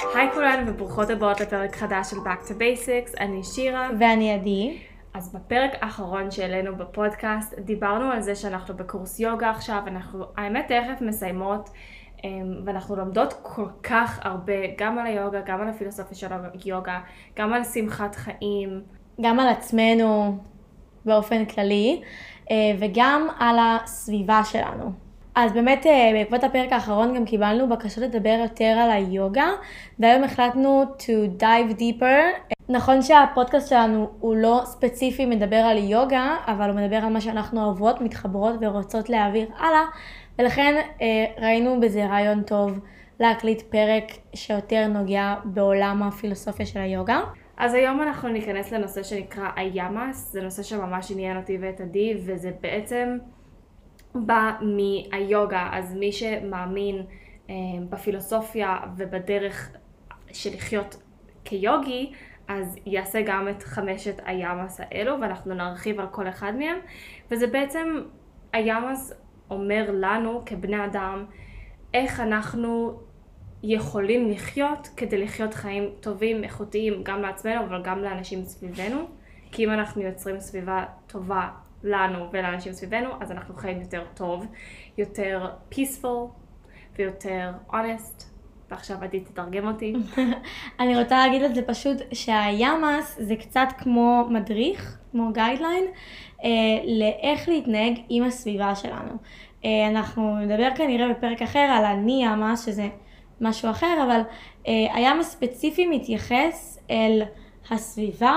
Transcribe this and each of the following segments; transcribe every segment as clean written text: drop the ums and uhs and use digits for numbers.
היי כולן וברוכות הבאות לפרק חדש של Back to Basics, אני שירה. ואני עדי. אז בפרק האחרון שהעלינו בפודקאסט דיברנו על זה שאנחנו בקורס יוגה עכשיו, אנחנו האמת תכף מסיימות ואנחנו לומדות כל כך הרבה, גם על היוגה, גם על הפילוסופיה של היוגה, גם על שמחת חיים. גם על עצמנו באופן כללי וגם על הסביבה שלנו. אז באמת בעקבות הפרק האחרון גם קיבלנו בקשות לדבר יותר על היוגה, והיום החלטנו to dive deeper. נכון שהפודקאסט שלנו הוא לא ספציפי מדבר על יוגה, אבל הוא מדבר על מה שאנחנו אוהבות, מתחברות ורוצות להעביר הלאה, ולכן ראינו בזה רעיון טוב להקליט פרק שיותר נוגע בעולם הפילוסופיה של היוגה. אז היום אנחנו ניכנס לנושא שנקרא היאמאס, זה נושא שממש עניין אותי ואת עדי, וזה בעצם בא מהיוגה. אז מי שמאמין בפילוסופיה ובדרך של לחיות כיוגי, אז יעשה גם את 5 היאמאס האלו, ואנחנו נרחיב על כל אחד מהם. וזה בעצם, היאמאס אומר לנו כבני אדם, איך אנחנו יכולים לחיות כדי לחיות חיים טובים, איכותיים, גם לעצמנו, אבל גם לאנשים סביבנו. כי אם אנחנו יוצרים סביבה טובה לנו ולאנשים סביבנו, אז אנחנו חיים יותר טוב, יותר peaceful ויותר honest. ועכשיו עדי תתרגם אותי. אני רוצה להגיד את זה פשוט שהיאמאס זה קצת כמו מדריך, כמו גיידליין, לאיך להתנהג עם הסביבה שלנו. אנחנו נדבר כנראה בפרק אחר על הניאמאס, שזה משהו אחר, אבל היאמאס ספציפי מתייחס אל הסביבה.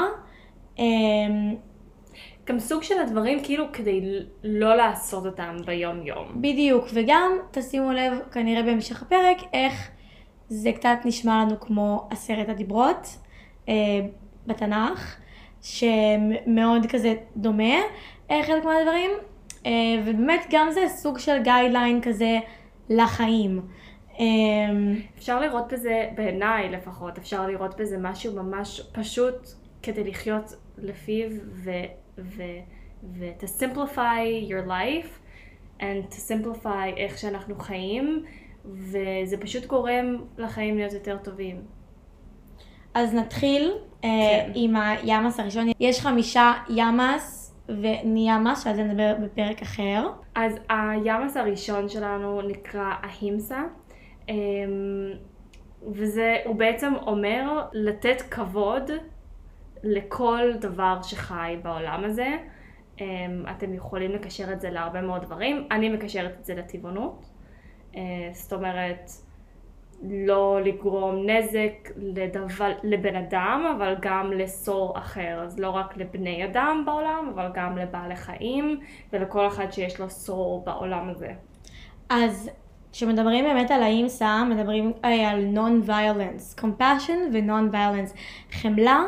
גם סוג של הדברים כאילו כדי לא לעשות אותם ביום יום. בדיוק, וגם תשימו לב כנראה בהמשך הפרק איך זה קצת נשמע לנו כמו 10 הדיברות בתנ"ך, שמאוד כזה דומה חלק מהדברים, ובאמת גם זה סוג של גיידליין כזה לחיים. אפשר לראות בזה, בעיניי לפחות, אפשר לראות בזה משהו ממש פשוט כדי לחיות לפיו to simplify your life and to simplify איך שאנחנו חיים, וזה פשוט גורם לחיים להיות יותר טובים. אז נתחיל עם היאמאס הראשון. יש 5 יאמאס וניאמאס, שעל זה נדבר בפרק אחר. אז היאמאס הראשון שלנו נקרא אהימסה, הוא בעצם אומר לתת כבוד לכל דבר שחי בעולם הזה. אתם יכולים לקשר את זה להרבה מאוד דברים. אני מקשרת את זה לטבעונות. זאת אומרת, לא לגרום נזק לבן אדם, אבל גם לסור אחר. אז לא רק לבני אדם בעולם, אבל גם לבעלי חיים, ולכל אחד שיש לו סור בעולם הזה. אז כשמדברים באמת על האהימסה, מדברים על non-violence, compassion ו-non-violence, חמלה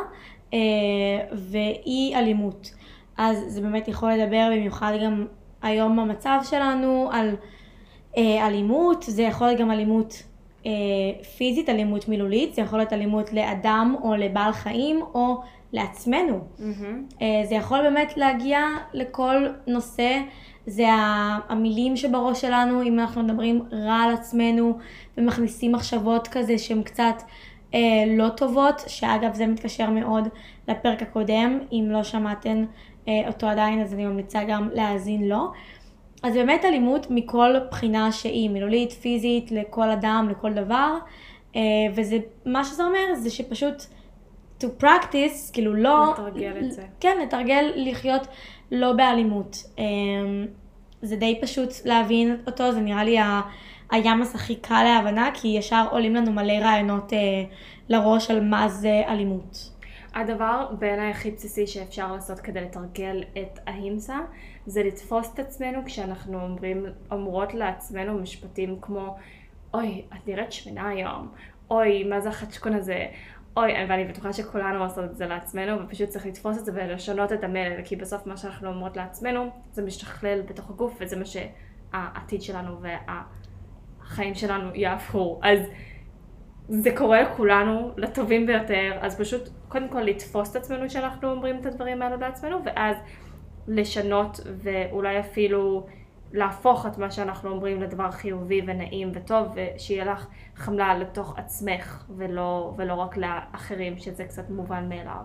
ואי אלימות. אז זה באמת יכול לדבר במיוחד גם היום במצב שלנו על אלימות. זה יכול להיות גם אלימות פיזית, אלימות מילולית, זה יכול להיות אלימות לאדם או לבעל חיים או לעצמנו. זה יכול באמת להגיע לכל נושא. זה המילים שבראש שלנו, אם אנחנו מדברים רע על עצמנו ומכניסים מחשבות כזה שהן קצת לא טובות, שאגב זה מתקשר מאוד לפרק הקודם, אם לא שמעתם אותו עדיין אז אני ממליצה גם להאזין לו. אז באמת אלימות מכל בחינה שהיא, מילולית, פיזית, לכל אדם, לכל דבר, וזה מה שזה אומר זה שפשוט to practice, כאילו לא... לתרגל את זה. כן, לתרגל לחיות לא באלימות. זה די פשוט להבין אותו, זה נראה לי היאמאס הכי קל להבנה, כי ישר עולים לנו מלא רעיונות לראש על מה זה אלימות. הדבר בעיניי הכי בסיסי שאפשר לעשות כדי לתרגל את אהימסה, זה לתפוס את עצמנו כשאנחנו אומרות לעצמנו משפטים כמו, אוי, את נראית שמנה היום, אוי, מה זה החדשקון הזה, אוי, ואני בטוחה שכולנו עושות את זה לעצמנו, ופשוט צריך לתפוס את זה ולשנות את המלל, כי בסוף מה שאנחנו אומרות לעצמנו, זה משתכלל בתוך הגוף, וזה מה שהעתיד שלנו והחיים שלנו יהפכו. אז זה קורה לכולנו, לטובים ביותר, אז פשוט קודם כל לתפוס את עצמנו שאנחנו אומרים את הדברים האלו לעצמנו, ואז לשנות ואולי אפילו להפוך את מה שאנחנו אומרים לדבר חיובי ונעים וטוב, ושיהיה לך חמלה לתוך עצמך ולא רק לאחרים, שזה קצת מובן מאליו.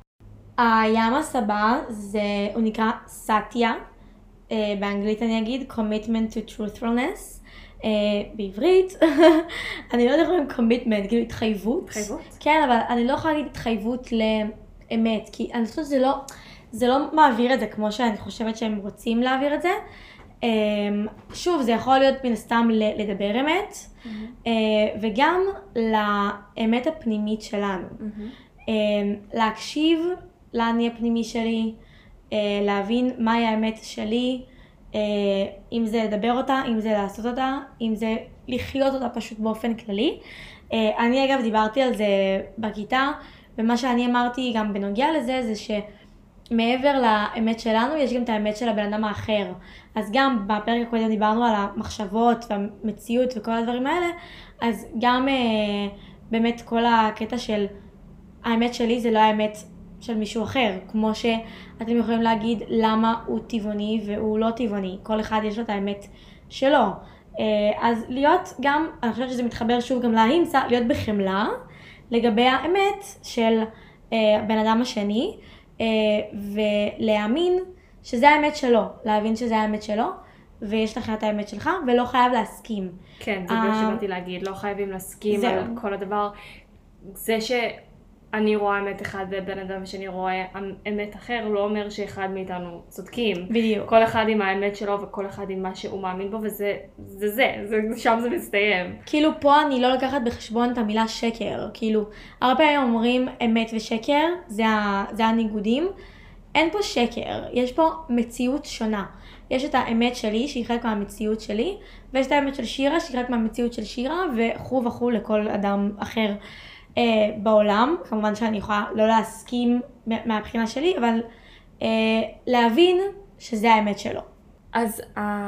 הימאס הבא הוא נקרא סאטיה, באנגלית אני אגיד commitment to truthfulness, בעברית, אני לא יודעת איך אומרים commitment, כאילו התחייבות. התחייבות? כן, אבל אני לא יכולה להגיד התחייבות לאמת, כי אני חושבת שזה לא מעביר את זה כמו שאני חושבת שהם רוצים להעביר את זה. שוב, זה יכול להיות מן הסתם לדבר אמת, וגם לאמת הפנימית שלנו. להקשיב לאני הפנימי שלי, להבין מהי האמת שלי, אם זה לדבר אותה, אם זה לעשות אותה, אם זה לחיות אותה פשוט באופן כללי. אני אגב דיברתי על זה בכיתה, ומה שאני אמרתי גם בנוגע לזה, זה שמעבר לאמת שלנו, יש גם את האמת של הבן אדם האחר. אז גם בפרק הקודם דיברנו על המחשבות והמציאות וכל הדברים האלה, אז גם באמת כל הקטע של האמת שלי זה לא האמת של מישהו אחר, כמו שאתם יכולים להגיד למה הוא טבעוני והוא לא טבעוני, כל אחד יש לו את האמת שלו. אז להיות גם, אני חושבת שזה מתחבר שוב גם להימצא, להיות בחמלה לגבי האמת של בן אדם השני, ולהאמין שזה האמת שלו, להבין שזה האמת שלו, ויש לך את האמת שלך, ולא חייב להסכים. כן, זה מה שבאתי להגיד, לא חייבים להסכים על כל הדבר. זה שאני רואה אמת אחד ובן אדם שאני רואה אמת אחר, לא אומר שאחד מאיתנו צודקים. בדיוק. כל אחד עם האמת שלו וכל אחד עם מה שהוא מאמין בו, וזה שם זה מסתיים. כאילו פה אני לא לקחת בחשבון את המילה שקר, כאילו הרבה פעמים אומרים אמת ושקר, זה הניגודים. אין פה שקר, יש פה מציאות שונה. יש את האמת שלי שהיא חלק מהמציאות שלי, ויש את האמת של שירה שהיא חלק מהמציאות של שירה, וכו' וכו' לכל אדם אחר בעולם. כמובן שאני יכולה לא להסכים מהבחינה שלי, אבל להבין שזה האמת שלו. אז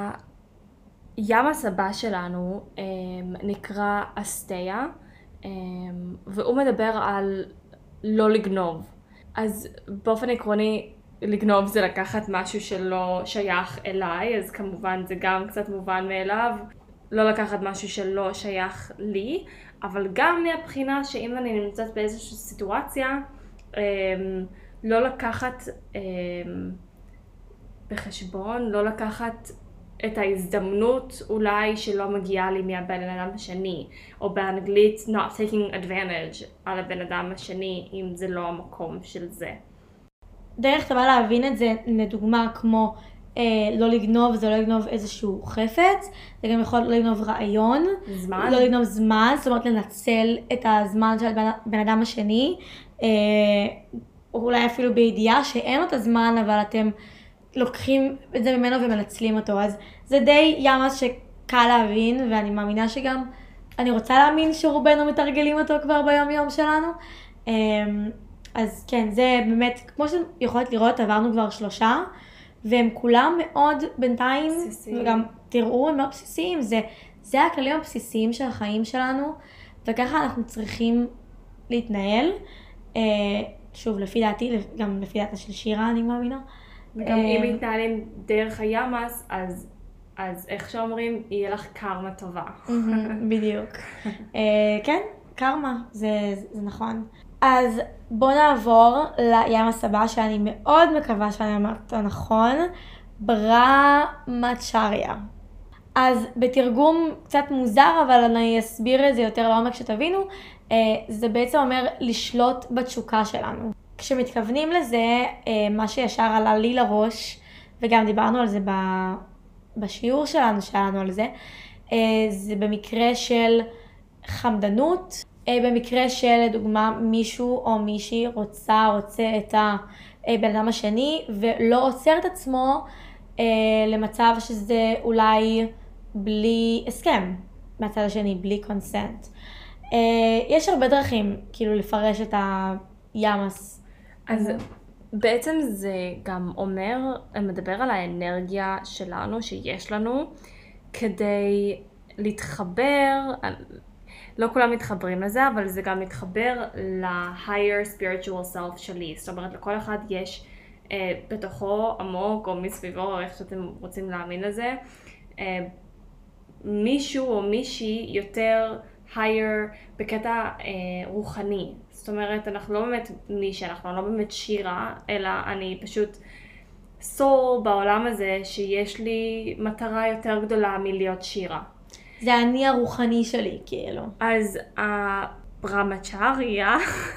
הימאס הבא שלנו נקרא אסטיה, והוא מדבר על לא לגנוב. אז באופן עקרוני, לגנוב זה לקחת משהו שלא שייך אליי, אז כמובן זה גם קצת מובן מאליו. לא לקחת משהו שלא שייך לי, אבל גם מהבחינה שאם אני נמצאת באיזושהי סיטואציה, לא לקחת בחשבון, לא לקחת את ההזדמנות אולי שלא מגיעה לי מהבן אדם השני, או באנגלית not taking advantage על הבן אדם השני, אם זה לא המקום של זה. דרך טובה להבין את זה, לדוגמה כמו לא לגנוב, זה לא לגנוב איזשהו חפץ, זה גם יכול לא לגנוב רעיון, זמן? לא לגנוב זמן, זאת אומרת לנצל את הזמן של בן אדם השני, אולי אפילו בידיעה שאין לו את הזמן, אבל אתם לוקחים את זה ממנו ומנצלים אותו. אז זה די ימאס שקל להבין, ואני מאמינה שגם, אני רוצה להאמין שרובנו מתרגלים אותו כבר ביום יום שלנו. אז כן, זה באמת, כמו שאתם יכולת לראות, עברנו כבר 3, והם כולם מאוד בינתיים, וגם תראו, הם מאוד בסיסיים, זה הכללים הבסיסיים של החיים שלנו, וככה אנחנו צריכים להתנהל. שוב, לפי דעתי, גם לפי דעתה של שירה, אני מאמינה. וגם אם מתנהלים דרך הימאס, אז איך שאומרים, יהיה לך קרמה טובה. בדיוק. כן, קרמה, זה נכון. אז בואו נעבור לימאס הבא, שאני מאוד מקווה שאני אמרת אותו נכון, ברמצ'ריה. אז בתרגום קצת מוזר, אבל אני אסביר את זה יותר לעומק שתבינו, זה בעצם אומר לשלוט בתשוקה שלנו. כשמתכוונים לזה, מה שישר עלה לי לראש, וגם דיברנו על זה בשיעור שלנו על זה, זה במקרה של חמדנות, במקרה של לדוגמה מישהו או מישהי רוצה את הבן אדם השני, ולא עוצר את עצמו למצב שזה אולי בלי הסכם מהצד השני, בלי קונסנט. יש הרבה דרכים כאילו לפרש את הימאס. אז בעצם זה גם מדבר על האנרגיה שלנו שיש לנו כדי להתחבר, לא כולם מתחברים לזה, אבל זה גם מתחבר ל-higher spiritual self שלי. זאת אומרת, לכל אחד יש בתוכו עמוק או מסביבו, או איך שאתם רוצים להאמין לזה, מישהו או מישהי יותר higher בקטע רוחני. זאת אומרת, אנחנו לא באמת נישה, אנחנו לא באמת שירה, אלא אני פשוט סול בעולם הזה שיש לי מטרה יותר גדולה מלהיות שירה. זה אני הרוחני שלי, כאילו. אז הברהמצ'ריה,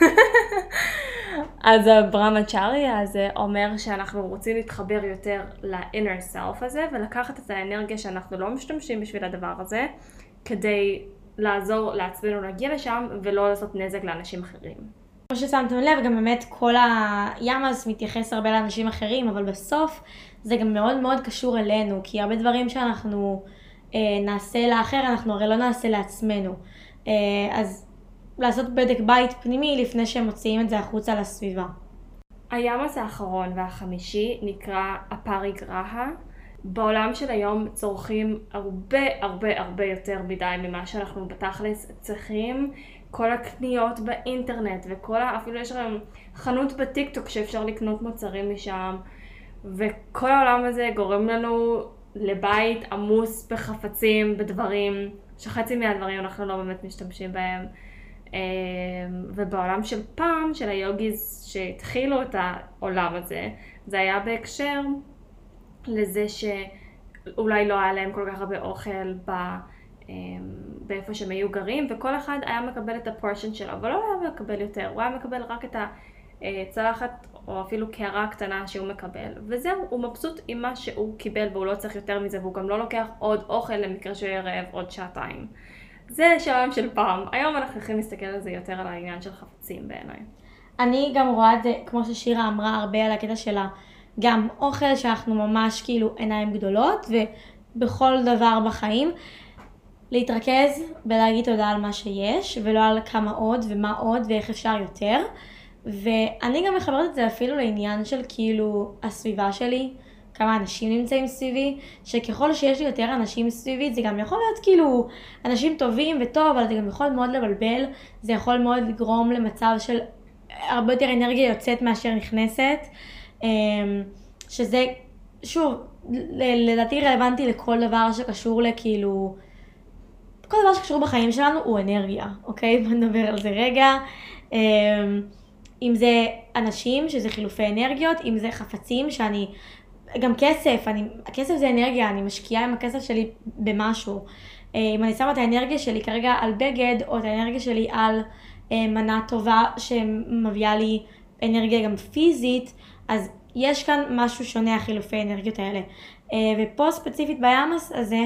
אז הברהמצ'ריה הזה אומר שאנחנו רוצים להתחבר יותר ל-inner self הזה, ולקחת את האנרגיה שאנחנו לא משתמשים בשביל הדבר הזה, כדי לעזור לעצמנו להגיע לשם, ולא לעשות נזק לאנשים אחרים. כמו ששמתם לב, גם באמת כל הימאס מתייחס הרבה לאנשים אחרים, אבל בסוף זה גם מאוד מאוד קשור אלינו, כי הרבה דברים שאנחנו נעשה לאחר, אנחנו הרי לא נעשה לעצמנו. אז לעשות בדק בית פנימי לפני שהם מוציאים את זה החוצה לסביבה. הימאס האחרון והחמישי נקרא הפריגרהה. בעולם של היום צורכים הרבה יותר מדי ממה שאנחנו בתכלס צריכים. כל הקניות באינטרנט אפילו יש לכם חנות בטיקטוק שאפשר לקנות מוצרים משם, וכל העולם הזה גורם לנו לבית עמוס בחפצים, בדברים שחצי מהדברים אנחנו לא באמת משתמשים בהם. ובעולם של פעם, של היוגיז שהתחילו את העולם הזה, זה היה בהקשר לזה שאולי לא היה להם כל כך הרבה אוכל באיפה שהם היו גרים, וכל אחד היה מקבל את הפורשן שלו, אבל לא היה מקבל יותר, הוא היה מקבל רק את הצלחת או אפילו קערה קטנה שהוא מקבל, וזהו, הוא מבסוט עם מה שהוא קיבל והוא לא צריך יותר מזה, והוא גם לא לוקח עוד אוכל למקרה שהוא יהיה רעב עוד שעתיים. זה שלם של פעם. היום אנחנו יכולים להסתכל על זה יותר על העניין של חפצים בעיניי. אני גם רואה את זה, כמו ששירה אמרה, הרבה על הקטע שלה, גם אוכל שאנחנו ממש כאילו עיניים גדולות, ובכל דבר בחיים, להתרכז ולהגיד תודה על מה שיש, ולא על כמה עוד ומה עוד ואיך אפשר יותר. ואני גם מחברת את זה אפילו לעניין של כאילו הסביבה שלי, כמה אנשים נמצאים סביבי, שככל שיש לי יותר אנשים סביבי, זה גם יכול להיות כאילו אנשים טובים וטוב, אבל זה גם יכול מאוד לבלבל, זה יכול מאוד לגרום למצב של הרבה יותר אנרגיה יוצאת מאשר נכנסת, שזה, שוב, לדעתי רלוונטי לכל דבר שקשור לכאילו, כל דבר שקשור בחיים שלנו הוא אנרגיה, אוקיי? בוא נדבר על זה רגע. אם זה אנשים, שזה חילופי אנרגיות, אם זה חפצים שאני, גם כסף, הכסף זה אנרגיה, אני משקיעה עם הכסף שלי במשהו. אם אני שמה את האנרגיה שלי כרגע על בגד, או את האנרגיה שלי על מנה טובה שמביאה לי אנרגיה גם פיזית, אז יש כאן משהו שונה, החילופי האנרגיות האלה. ופה ספציפית בימאס הזה,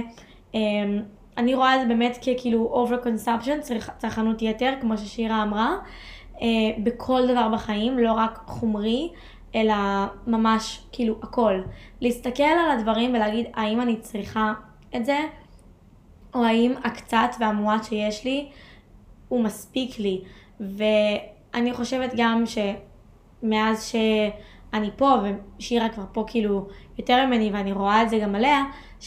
אני רואה את זה באמת ככאילו over-consumption, צרכנות יתר, כמו ששירה אמרה, בכל דבר בחיים, לא רק חומרי, אלא ממש כאילו הכל. להסתכל על הדברים ולהגיד האם אני צריכה את זה, או האם הקצת והמועט שיש לי הוא מספיק לי. ואני חושבת גם שמאז שאני פה, ושירה כבר פה כאילו יותר ממני, ואני רואה את זה גם עליה,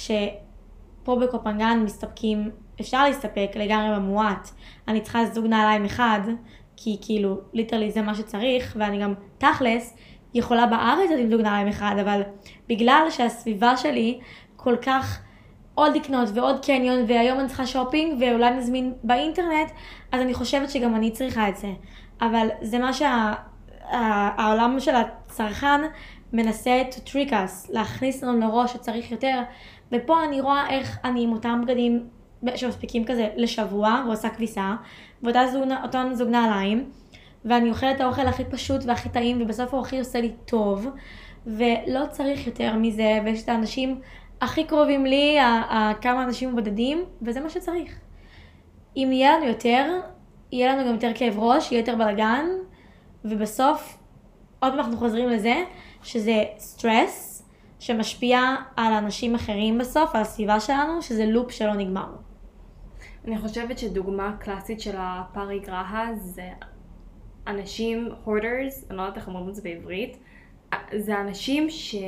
שפה בקופנגן מסתפקים, אפשר להסתפק לגמרי במועט. אני צריכה זוג נעליים אחד, כי כאילו ליטרלי זה מה שצריך, ואני גם תכלס יכולה בארץ עם זוג נעליים אחד, אבל בגלל שהסביבה שלי כל כך עוד לקנות ועוד קניון, והיום אני צריכה שופינג ואולי נזמין באינטרנט, אז אני חושבת שגם אני צריכה את זה. אבל זה מה שהעולם של הצרכן מנסה to trick us, להכניס לנו לראש שצריך יותר, ופה אני רואה איך אני עם אותם בגדים שמספיקים כזה לשבוע, ועושה כביסה, ואותן זוג נעליים, ואני אוכלת את האוכל הכי פשוט והכי טעים, ובסוף הוא הכי עושה לי טוב, ולא צריך יותר מזה, ויש את האנשים הכי קרובים לי, כמה אנשים בודדים, וזה מה שצריך. אם יהיה לנו יותר, יהיה לנו גם יותר כאב ראש, יהיה יותר בלגן, ובסוף, עוד פעם אנחנו חוזרים לזה, שזה סטרס, שמשפיע על אנשים אחרים בסוף, על הסביבה שלנו, שזה לופ שלא נגמר. אני חושבת שדוגמה קלאסית של הפריגרהה זה אנשים, hoarders, אני לא יודעת איך אומרים את זה בעברית, זה אנשים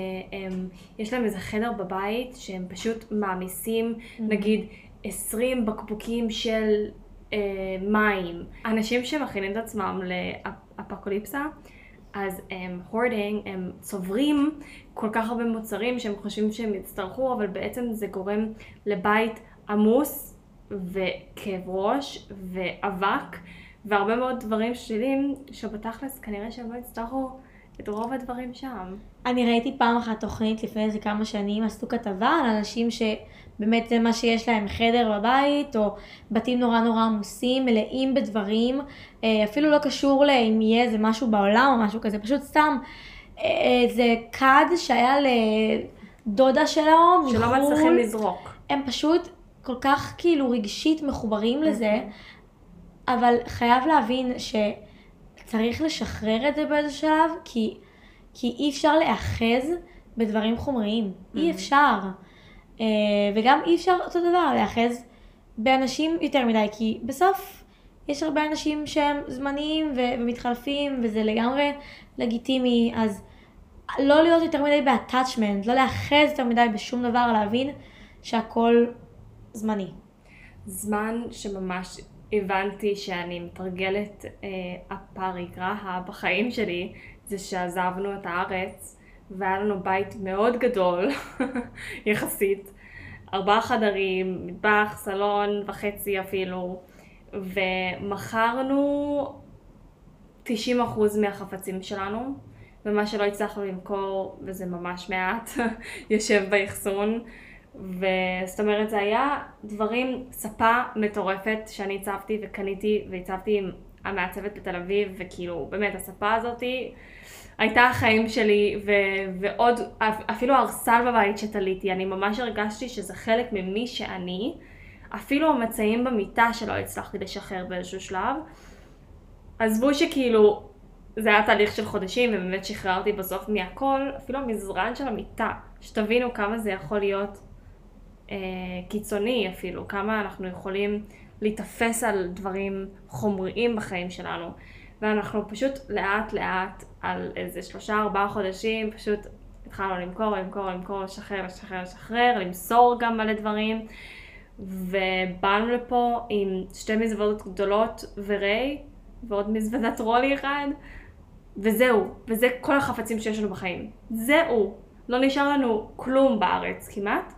שיש להם איזה חדר בבית שהם פשוט מעמיסים, נגיד 20 בקבוקים של מים. אנשים שמכינים את עצמם לאפוקליפסה, אז הם hoarding, הם צוברים כל כך הרבה מוצרים שהם חושבים שהם יצטרכו, אבל בעצם זה גורם לבית עמוס וכאב ראש ואבק, והרבה מאוד דברים שליליים שבתכלס כנראה שהם לא יצטרכו את רוב הדברים שם. אני ראיתי פעם אחת תוכנית לפני איזה כמה שנים, עשו כתבה על אנשים שבאמת זה מה שיש להם, חדר בבית, או בתים נורא נורא עמוסים, מלאים בדברים, אפילו לא קשור לאם יהיה איזה משהו בעולם או משהו כזה, פשוט סתם איזה קד שהיה לדודה שלו, שלא מצליחים לזרוק. הם פשוט כל כך כאילו רגשית מחוברים לזה, אבל חייב להבין שצריך לשחרר את זה באיזה שלב, כי אי אפשר לאחז בדברים חומריים, אי אפשר. וגם אי אפשר אותו דבר, לאחז באנשים יותר מדי, כי בסוף יש הרבה אנשים שהם זמניים ומתחלפים, וזה לגמרי לגיטימי, אז לא להיות יותר מדי ב-attachment, לא לאחז יותר מדי בשום דבר, להבין שהכל זמני. זמן שממש הבנתי שאני מתרגלת הפריגרה בחיים שלי, זה שעזבנו את הארץ, והיה לנו בית מאוד גדול, יחסית, 4 חדרים, מטבח, סלון וחצי אפילו, ומכרנו 90% מהחפצים שלנו, ומה שלא הצלחנו למכור, וזה ממש מעט, יושב באחסון, וזאת אומרת זה היה דברים, ספה מטורפת שאני הצבתי וקניתי והצבתי עם המעצבת בתל אביב, וכאילו באמת הספה הזאת הייתה החיים שלי, ועוד אפילו הרסל בבית שתליתי, אני ממש הרגשתי שזה חלק ממי שאני, אפילו המצעים במיטה שלא הצלחתי לשחרר באיזשהו שלב. עזבו שכאילו זה היה תהליך של חודשים ובאמת שחררתי בסוף מהכל, אפילו המזרן של המיטה, שתבינו כמה זה יכול להיות קיצוני אפילו, כמה אנחנו יכולים להתאפס על דברים חומריים בחיים שלנו, ואנחנו פשוט לאט לאט על איזה 3-4 חודשים פשוט התחלנו למכור, לשחרר, למסור גם מלא דברים, ובאנו לפה עם 2 מזוודות גדולות וריי ועוד מזוודת רולי אחד, וזהו, וזה כל החפצים שיש לנו בחיים, זהו, לא נשאר לנו כלום בארץ כמעט.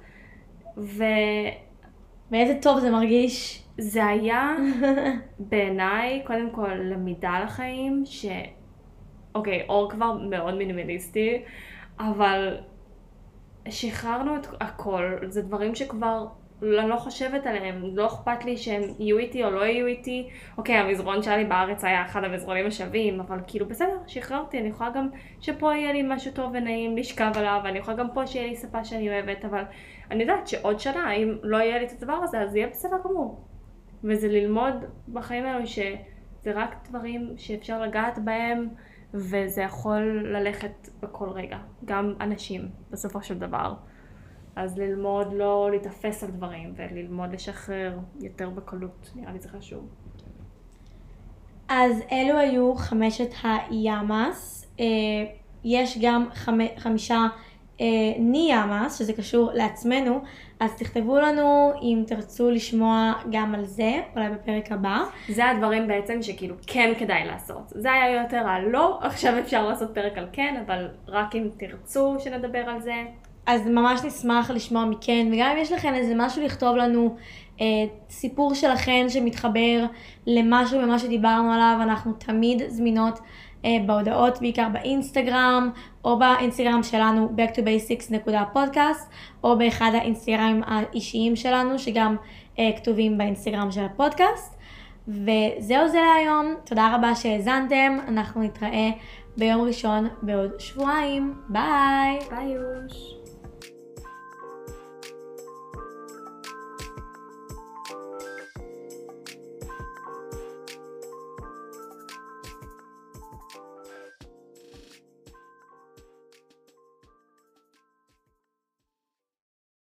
ואיזה טוב זה מרגיש. זה היה בעיניי קודם כל למידה לחיים, אוקיי, אור כבר מאוד מינימליסטי, אבל שחררנו את הכל, זה דברים שכבר אני לא חושבת עליהם, לא אכפת לי שהם יהיו איתי או לא יהיו איתי. אוקיי, המזרון שלי בארץ היה אחד המזרונים השווים, אבל כאילו בסדר, שחררתי, אני יכולה גם שפה יהיה לי משהו טוב ונעים לשכב עליו, ואני יכולה גם פה שיהיה לי ספה שאני אוהבת, אבל אני יודעת שעוד שנה, אם לא יהיה לי את הדבר הזה, אז זה יהיה בסדר גמור. וזה ללמוד בחיים האלו שזה רק דברים שאפשר לגעת בהם, וזה יכול ללכת בכל רגע, גם אנשים בסופו של דבר. אז ללמוד לא להתאפס על דברים, וללמוד לשחרר יותר בקלות, נראה לי זה חשוב. אז אלו היו 5 היאמאס, יש גם 5 ניאמאס, שזה קשור לעצמנו, אז תכתבו לנו אם תרצו לשמוע גם על זה, אולי בפרק הבא. זה הדברים בעצם שכאילו כן כדאי לעשות. זה היה יותר על לא, עכשיו אפשר לעשות פרק על כן, אבל רק אם תרצו שנדבר על זה. אז ממש נשמח לשמוע מכן, וגם אם יש לכם איזה משהו לכתוב לנו, סיפור שלכם שמתחבר למשהו ממה שדיברנו עליו, אנחנו תמיד זמינות בהודעות, בעיקר באינסטגרם, או באינסטגרם שלנו backtobasics.podcast, או באחד האינסטגרמים האישיים שלנו, שגם כתובים באינסטגרם של הפודקאסט. וזהו זה להיום, תודה רבה שהאזנתם, אנחנו נתראה ביום ראשון בעוד שבועיים, ביי! ביי יוש!